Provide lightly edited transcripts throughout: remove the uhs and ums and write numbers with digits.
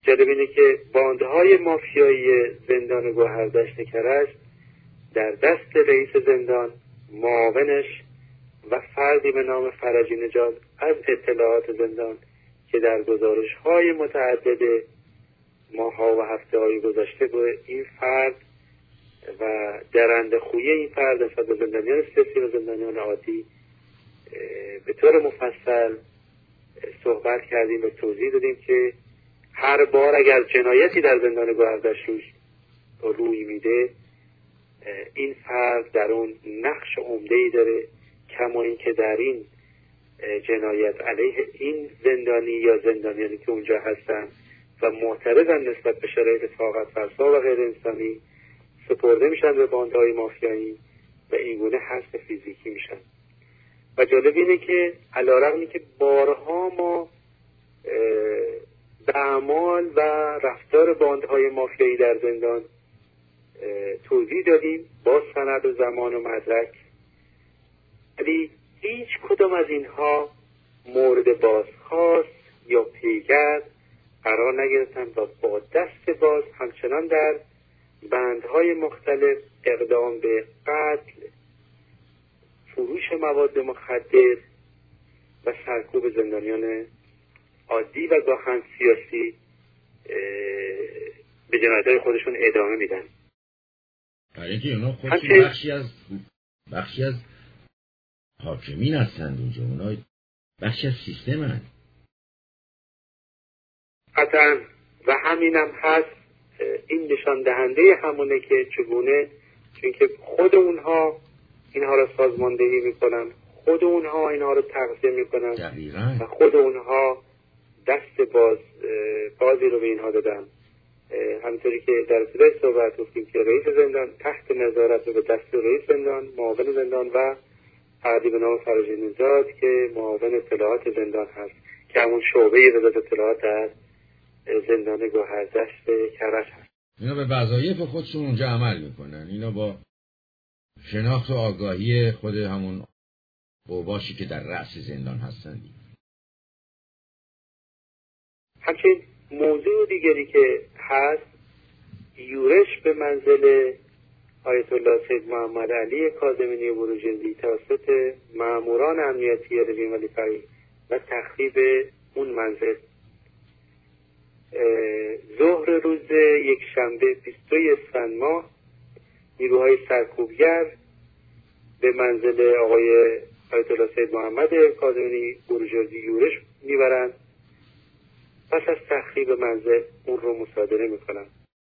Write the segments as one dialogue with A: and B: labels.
A: جالب اینه که باندهای مافیایی زندان گوهردشت کرج در دست رئیس زندان، معاونش و فردی به نام فرجی نژاد از اطلاعات زندان که در گزارش‌های متعدد ماه‌ها و هفته‌های گذشته به این فرد و درنده خویی این فرد نسبت به زندانیان سیاسی و زندانیان عادی به طور مفصل صحبت کردیم و توضیح دادیم که هر بار اگر جنایتی در زندان گوهردشت روی میده، این فرد در اون نقش عمده‌ای داره، کما این که در این جنایت علیه این زندانی یا زندانیانی که اونجا هستن و معترضن نسبت به شرایط طاقت فرسا و غیر انسانی سپرده میشن به باندهای مافیایی و اینگونه حذف فیزیکی میشن. و جالب اینه که علیرغمی که بارها ما به اعمال و رفتار باندهای مافیایی در زندان توضیح دادیم با سند و زمان و مدرک، ولی هیچ کدام از اینها مورد بازخواست یا پیگرد قرار نگرفتن و با دست باز همچنان در بندهای مختلف اقدام به قتل، فروش مواد مخدر و سرکوب زندانیان عادی و گاهن سیاسی به جنایت‌های خودشون ادامه میدن.
B: برای اینکه اونا خودشون بخشی از حاکمین هستند اونجا، اونا بخشی از سیستم هستند.
A: قطعاً و همینم هست. این نشان دهنده همونه که چگونه، چون که خود اونها اینها رو سازماندهی میکنن، خود اونها اینها رو تغذیه میکنن و خود اونها دست بازی رو به اینها دادن. همینطوری که در ابتدای صحبت گفتیم که رئیس زندان تحت نظارت به دست رئیس زندان، معاون زندان و فردی به نام فرجی نژاد که معاون اطلاعات زندان هست که همون شعبه وزارت اطلاعات از زندان گوهردشت کرج هست.
B: اینا به وظایف خودشون اونجا عمل میکنن. اینا با شناخت و آگاهی خود همون اوباشی که در رأس زندان هستن.
A: همچنین موضوع دیگری که هست، یورش به منزل آیت الله سید محمد علی کاظمی بروجردی توسط ماموران امنیتی رژیم ولی فقیه و تخریب اون منزل. ظهر روز یک شنبه 22 اسفند ماه نیروهای سرکوبگر به منزل آقای آیت الله سید محمد کاظمی بروجردی یورش میبرند. پس از تخریب منزل اون رو مصادره میکنن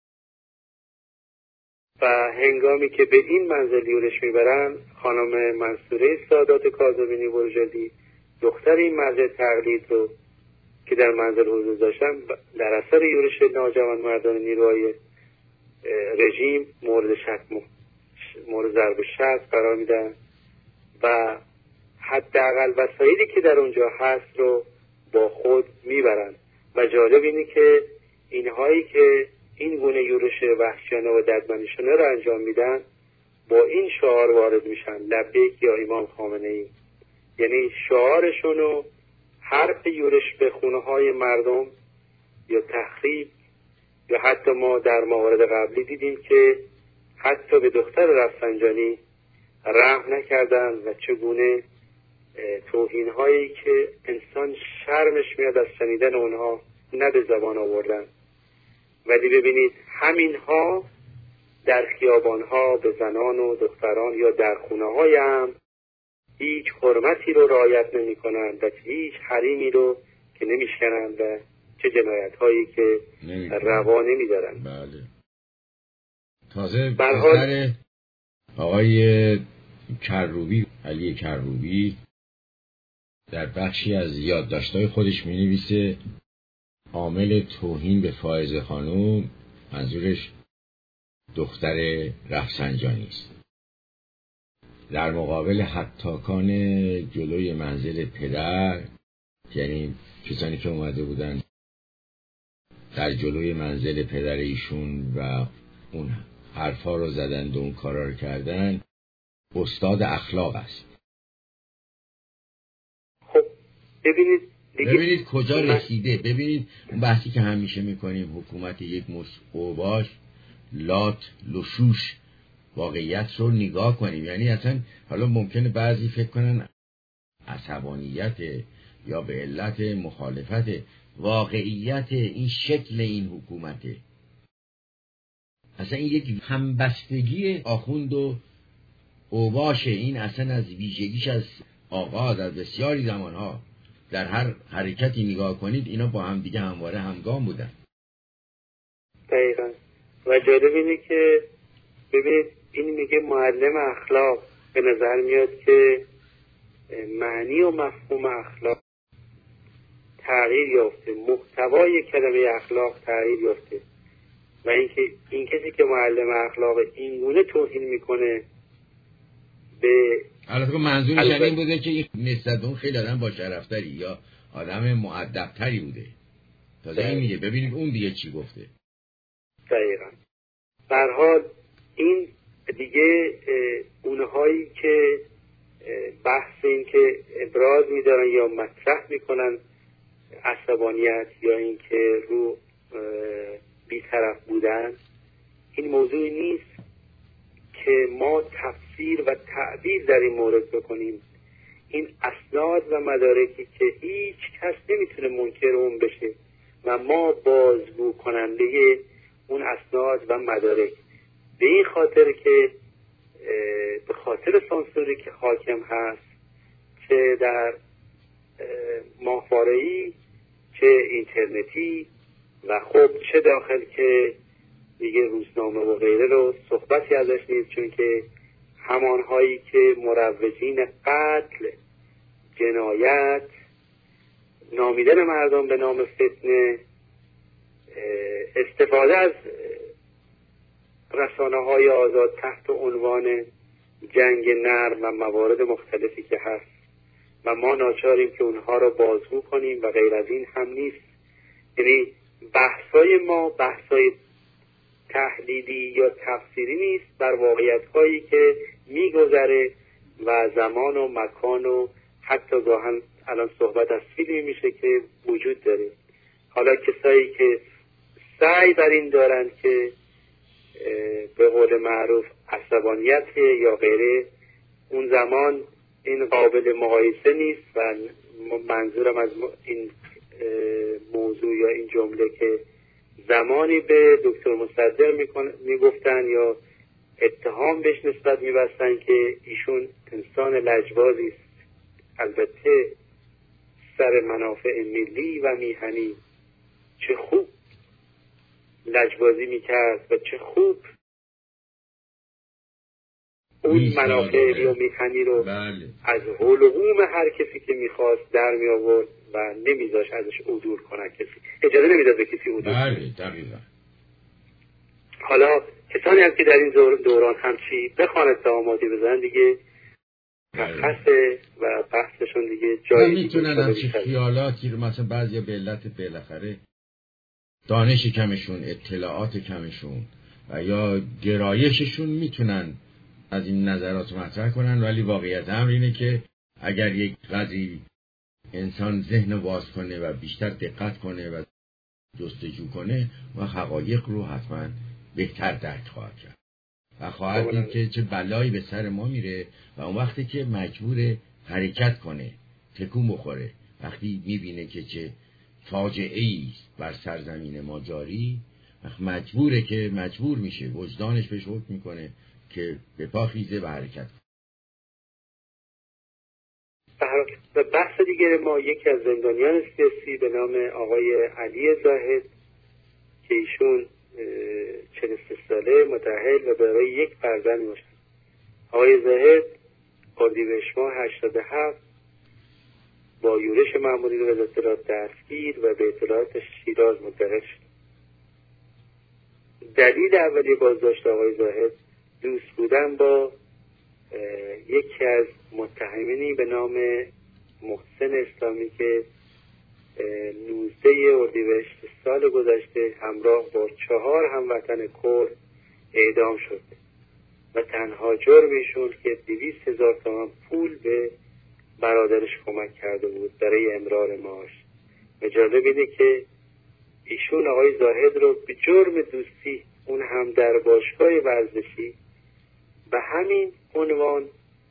A: و هنگامی که به این منزل یورش میبرن، خانم منصوره سادات کاظمی بروجردی دختر این مرد تقلید رو که در منزل حضور داشتن در اثر یورش ناجوان مردان نیروهای رژیم مورد ضرب شرط قرار میدن و حداقل وسایلی که در اونجا هست رو با خود میبرن. و جالب اینه که اینهایی که این گونه یورش وحشیانه و ددمنشانه رو انجام میدن با این شعار وارد میشن: لبیک یا امام خامنه ای. یعنی شعارشون رو حرف یورش به خونه های مردم یا تخریب، یا حتی ما در موارد قبلی دیدیم که حتی به دختر رفسنجانی رحم نکردن و چگونه توهین هایی که انسان شرمش میاد از شنیدن اونها نه به زبان آوردن. ولی ببینید همین ها در خیابان ها به زنان و دختران یا در خونه های هم هیچ حرمتی رو رعایت نمی کنند و هیچ حریمی رو که نمیشکنند و چه جنایت هایی که روا نمی دارند.
B: بله. تازه پسر آقای کروبی، علی کروبی، در بخشی از یادداشت‌های خودش می‌نویسه عامل توهین به فائزه خانم، منظورش دختر رفسنجانی است، در مقابل حتاکان جلوی منزل پدر، یعنی کسانی که اومده بودن در جلوی منزل پدر ایشون و اون حرفا رو زدند و اون کارا رو کردن، استاد اخلاق است.
A: خب ببینید
B: ببینید کجا رسیده. ببینید اون بحثی که همیشه میکنیم حکومت یک اوباش لات لشوش، واقعیت رو نگاه کنیم. یعنی اصلا حالا ممکنه بعضی فکر کنن عصبانیت یا به علت مخالفت، واقعیت این شکل این حکومته. اصلا این یک همبستگی آخوند و اوباشه. این اصلا از ویژگیش از آغاز از بسیاری زمانها در هر حرکتی نگاه کنید اینا با هم دیگه همواره همگام بودن.
A: دقیقا. و جالب اینه که ببینید این میگه معلم اخلاق، به نظر میاد که معنی و مفهوم اخلاق تغییر یافته، محتوای کلمه اخلاق تغییر یافته و اینکه این کسی که معلم اخلاق اینگونه توهین میکنه به
B: البته منظورش این بوده که نسبت اون خیلی آدم با شرفتری یا آدم مؤدبتری بوده. تازه این میگه ببینید اون دیگه چی گفته.
A: دقیقا. به هر حال این دیگه اونهایی که بحث این که ابراز میدارن یا مطرح میکنن عصبانیت یا این که رو بی‌طرف بودن، این موضوعی نیست که ما تفسیر و تعبیر در این مورد بکنیم. این اسناد و مدارکی که هیچ کس نمیتونه منکر اون بشه و ما بازگو کننده اون اسناد و مدارک، به این خاطر که به خاطر سانسوری که حاکم هست چه در ماهواره‌ای چه اینترنتی و خب چه داخل که دیگه روزنامه و غیره رو صحبتی ازش نیست، چون که همانهایی که مروجین قتل، جنایت، نامیدن مردم به نام فتنه، استفاده از رسانه‌های آزاد تحت عنوان جنگ نرم و موارد مختلفی که هست و ما ناچاریم که اونها رو بازگو کنیم و غیر از این هم نیست. یعنی بحثای ما بحثای تحلیلی یا تفسیری نیست بر واقعیت‌هایی که میگذره و زمان و مکان و حتی گاهن الان صحبت از فیلمی میشه که وجود داره. حالا کسایی که سعی بر این دارن که به قول معروف عصبانیت یا غیره، اون زمان این قابل مقایسه نیست و منظورم از این موضوع یا این جمله که زمانی به دکتر مصدق میگفتن یا اتهام بهش نسبت میبستن که ایشون انسان لجبازی است، البته سر منافع ملی و میهنی چه خوب لجبازی میکرد و چه خوب اون منافع یا میهنی رو از حلقوم هر کسی که میخواست در می آورد و نمیذاش ازش عدول کنه، کسی اجازه نمیداد به کسی عدول کنه.
B: دقیقاً.
A: حالا کسانی هم که در این دوران همچی بخواند تعامدی بزنن دیگه مخصه و بحثشون دیگه جایی
B: میتونن همچی خیالاتی رو مثلا بعضی به علت بالاخره دانش کمشون، اطلاعات کمشون و یا گرایششون میتونن از این نظرات مطرح کنن، ولی واقعیت امر اینه که اگر یک قدری انسان ذهن باز کنه و بیشتر دقت کنه و جستجو کنه و حقایق رو حتما بهتر درک خواهد کرد و خواهد دید که چه بلایی به سر ما میره و اون وقتی که مجبور حرکت کنه، تکون بخوره، وقتی میبینه که چه فاجعه‌ای بر سرزمین ما جاری، مجبوره که مجبور میشه، وجدانش بهش حکم میکنه که به پا خیزه و حرکت کنه.
A: و بحث دیگر ما یکی از زندانیان سیاسی به نام آقای علی زاهد که ایشون 43 ساله متأهل و برای یک فرزند باشد. آقای زاهد اردیبهشت ماه 87 با یورش مأمورین وزارت اطلاعات دستگیر و به اطلاعات شیراز منتقل شد. دلیل اولیه بازداشت آقای زاهد دوست بودن با یکی از متهمینی به نام محسن اسلامی که 19 اردیبهشت سال گذشته همراه با 4 هموطن کرد اعدام شد و تنها جرمشون که 200,000 تومان پول به برادرش کمک کرده بود برای امرار معاش. و جالب اینه که ایشون آقای زاهد رو به جرم دوستی، اون هم در باشگاه ورزشی، به همین عنوان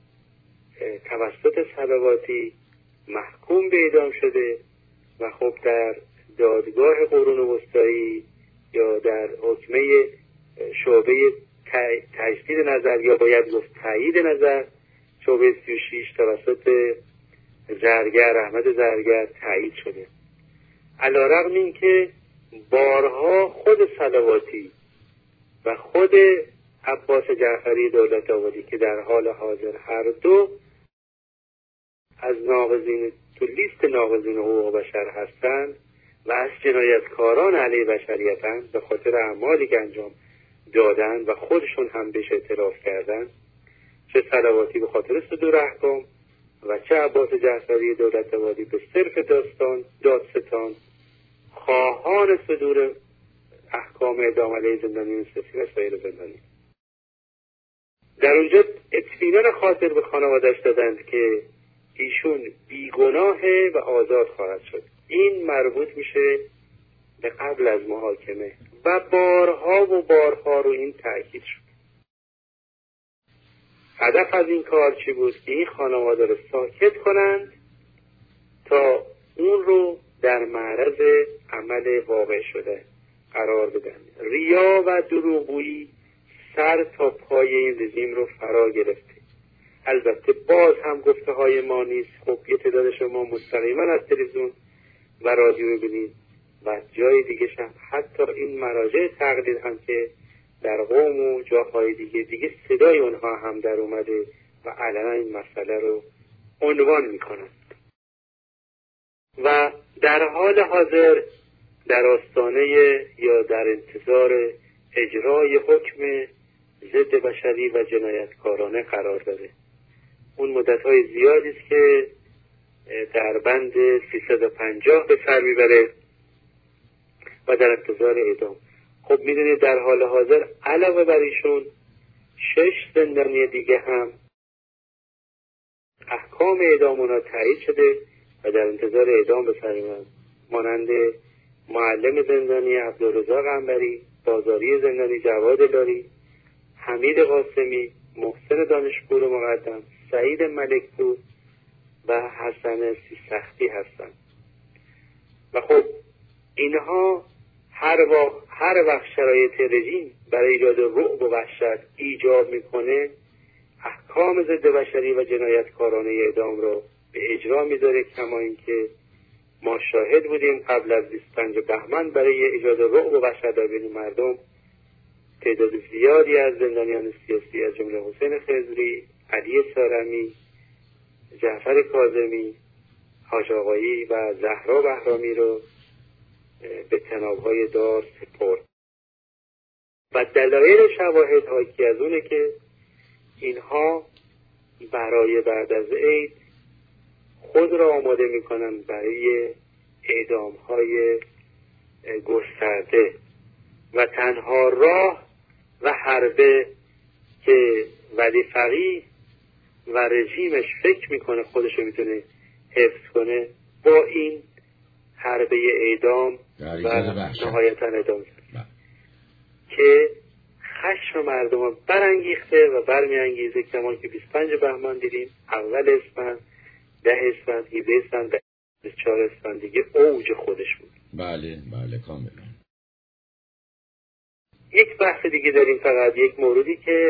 A: توسط صلواتی محکوم به اعدام شده و خب در دادگاه قرون وسطایی یا در حکمه شعبه تجدید نظر یا باید گفت تایید نظر شعبه 36 توسط زرگر احمد زرگر تایید شده. علیرغم این که بارها خود صلواتی و خود عباس جعفری دولت آبادی که در حال حاضر هر دو از ناقضین تو لیست ناقضین حقوق بشر هستند و از جنایتکاران علیه بشریتند به خاطر اعمالی که انجام دادن و خودشون هم بهش اعتراف کردن، چه صلواتی به خاطر صدور احکام و چه عباس جعفری دولت آبادی به صرف دادستان خواهان صدور احکام اعدام علیه زندانیان سیاسی و سایر زندانیان. در اونجا اطمینان خاطر به خانواده‌اش دادند که ایشون بیگناه و آزاد خواهد شد. این مربوط میشه به قبل از محاکمه و بارها و بارها رو این تأکید شد. هدف از این کار چی بود؟ که این خانواده رو ساکت کنند تا اون رو در معرض عمل واقع شده قرار بدن. ریا و دروغگویی سر تا پای این رژیم رو فرا گرفته. البته باز هم گفته های ما نیست. خب یه تعداد شما مستقیما از تلویزیون و رادیو ببینید و جای دیگه هم حتی این مراجع تقلید هم که در قم و جاهای دیگه صدای اونها هم در اومده و علنا این مسئله رو عنوان میکنند و در حال حاضر در آستانه یا در انتظار اجرای حکم ضد بشری و جنایتکارانه قرار داره. اون مدت‌های زیادی است که در بند 350 به سر میبره و در انتظار اعدام. خب میدونید در حال حاضر علاوه بر ایشون 6 زندانی دیگه هم احکام اعدام اونا تایید شده و در انتظار اعدام به سر میبرن، مانند معلم زندانی عبدالرزاق عنبری، بازاری زندانی جواد لاری، حمید قاسمی، محسن دانشپور مقدم، سعید ملکپور و حسن سیسختی هستند. و خب اینها هر وقت شرایط رژیم برای ایجاد رعب و وحشت ایجاب میکنه احکام ضد بشری و جنایتکارانه اعدام رو به اجرا میذاره، کما اینکه ما شاهد بودیم قبل از 25 بهمن برای ایجاد رعب و وحشت در بین مردم تعداد زیادی از زندانیان سیاسی از جمله حسین خضری، علی سارمی، جعفر کاظمی، حاج آقایی و زهرا بهرامی رو به طناب‌های دار سپرد. و دلایل شواهد حاکی از اونه که اینها برای بعد از عید خود را آماده میکنن برای اعدام‌های گسترده و تنها راه و حربه که ولی فقیه و رژیمش فکر میکنه خودشو میتونه حفظ کنه با این حربه اعدام و نهایتا اعدام که خشم مردم ها برانگیخته و برمیانگیزه، کمان که 25 بهمن دیدیم، اول اسفند، 10 اسفند، 17 اسفند، 4 اسفند دیگه اوج خودش بود.
B: بله کاملا.
A: یک بحث دیگه داریم، فقط یک موردی که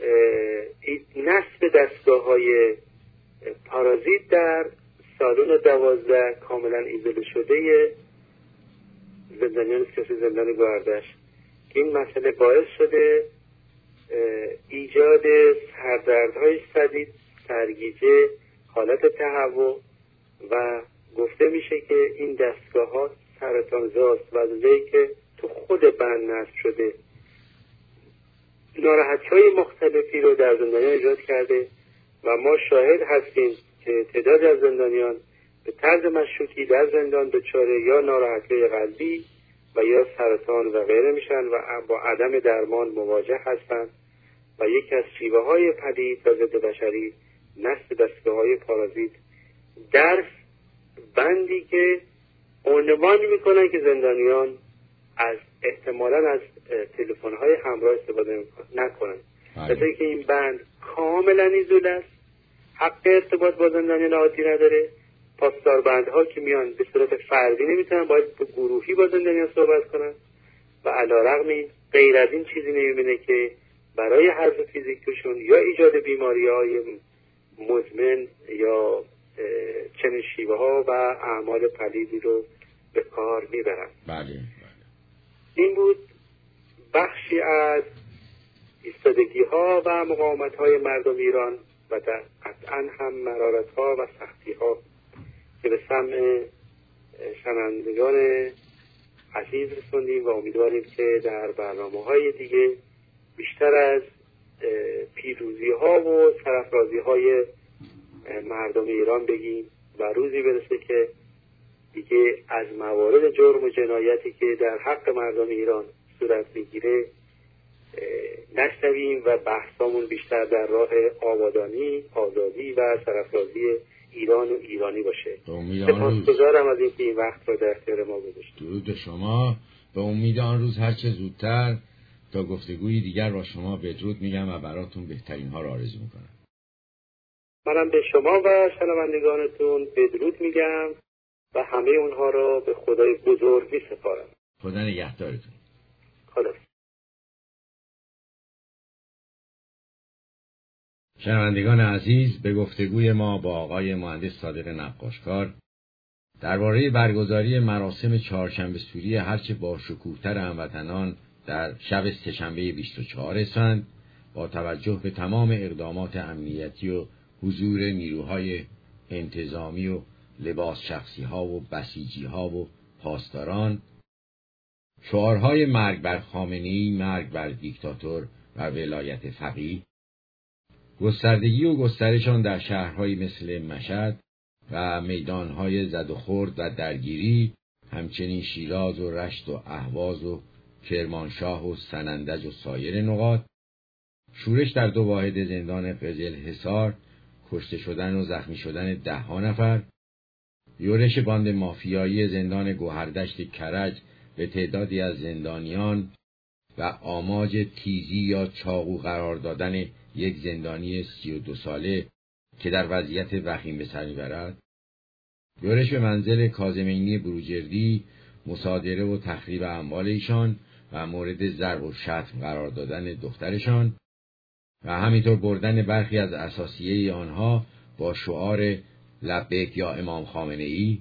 A: نصب دستگاه‌های پارازیت در سالن 12 کاملا ایزوله شده زندانیان سیاسی زندان گوهردش، این مسئله باعث شده ایجاد سردردهای شدید، سرگیجه، حالت تهوع و گفته میشه که این دستگاه‌ها سرطانزاست و اونجایی که تو خود بند نصب شده ناراحتی‌های مختلفی رو در زندانیان ایجاد کرده و ما شاهد هستیم که تعدادی از زندانیان به طرز مشروطی در زندان دچار یا ناراحتی قلبی و یا سرطان و غیره میشن و با عدم درمان مواجه هستند و یکی از شیوه‌های پدید و ضد بشری نصب دستگاه‌های پارازیت در بندی که عنوان میکنن که زندانیان از احتمالاً از تلفن‌های همراه استفاده نکنن. مثل که این بند کاملا ایزوله است، حق ارتباط با زندانیان عادی نداره. پاسدار بندها که میان به صورت فردی نمیتونن، باید به گروهی با زندانیان صحبت کنن و علیرغم این غیر از این چیزی نمیبینه که برای حذف فیزیک توشون یا ایجاد بیماری‌های مزمن یا چنین شیوه ها و اعمال پلیدی رو به کار میبرن.
B: بله.
A: این بود بخشی از ایستادگی ها و مقاومت های مردم ایران و در قطعا هم مرارت ها و سختی ها که به سمع شنوندگان عزیز رسوندیم و امیدواریم که در برنامه های دیگه بیشتر از پیروزی ها و سرافرازی های مردم ایران بگیم و روزی برسه که دیگه از موارد جرم و جنایتی که در حق مردم ایران صورت میگیره نشنویم و بحثامون بیشتر در راه آبادانی، آزادی و سرافرازی ایران و ایرانی باشه. سپاسگزارم از اینکه این وقت رو در اختیار ما گذاشتید.
B: درود شما. به امید آن روز هر چه زودتر تا گفتگوی دیگر با شما بدرود میگم و براتون بهترین ها را آرزو میکنم.
A: منم به شما و شنوندگانتون بدرود میگم و همه اونها را به خدای بزرگ میسپارم.
B: خدا نگهدارتون.
A: خدا.
B: شنوندگان عزیز، به گفتگوی ما با آقای مهندس صادق نقاشکار درباره برگزاری مراسم چهارشنبه سوری هرچه با شکوه‌تر هموطنان در شب سه‌شنبه 24 اسفند با توجه به تمام اقدامات امنیتی و حضور نیروهای انتظامی و لباس شخصی ها و بسیجی ها و پاسداران، شعارهای مرگ بر خامنه‌ای، مرگ بر دیکتاتور و ولایت فقیه، گستردگی و گسترشان در شهرهایی مثل مشهد و میدانهای زد و خورد و درگیری، همچنین شیراز و رشت و اهواز و کرمانشاه و سنندج و سایر نقاط، شورش در 2 واحد زندان قزل حصار، کشته شدن و زخمی شدن 10 نفر، یورش باند مافیایی زندان گوهردشت کرج به تعدادی از زندانیان و آماج تیزی یا چاقو قرار دادن یک زندانی 32 ساله که در وضعیت وخیم به سر میبرد، یورش به منزل کاظمینی بروجردی، مصادره و تخریب اموال ایشان و مورد ضرب و شتم قرار دادن دخترشان و همینطور بردن برخی از اساسیه آنها با شعار لبیک یا امام خامنه‌ای،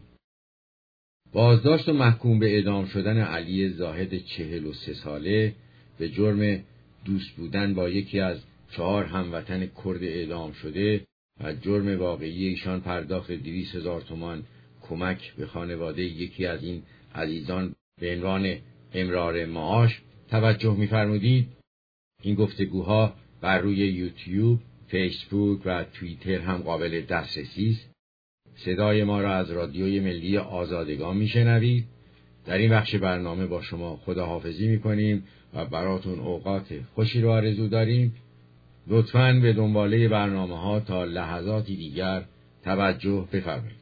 B: بازداشت و محکوم به اعدام شدن علی زاهد 43 ساله به جرم دوست بودن با یکی از 4 هموطن کرد اعدام شده و جرم واقعی ایشان پرداخت 200,000 تومان کمک به خانواده یکی از این عزیزان به عنوان امرار معاش توجه می‌فرمودید. این گفتگوها بر روی یوتیوب، فیسبوک و توییتر هم قابل دسترسی است. صدای ما را از رادیوی ملی آزادگان میشنوید. در این بخش برنامه با شما خداحافظی میکنیم و براتون اوقات خوشی را آرزو داریم. لطفاً به دنباله برنامه ها تا لحظاتی دیگر توجه بفرمایید.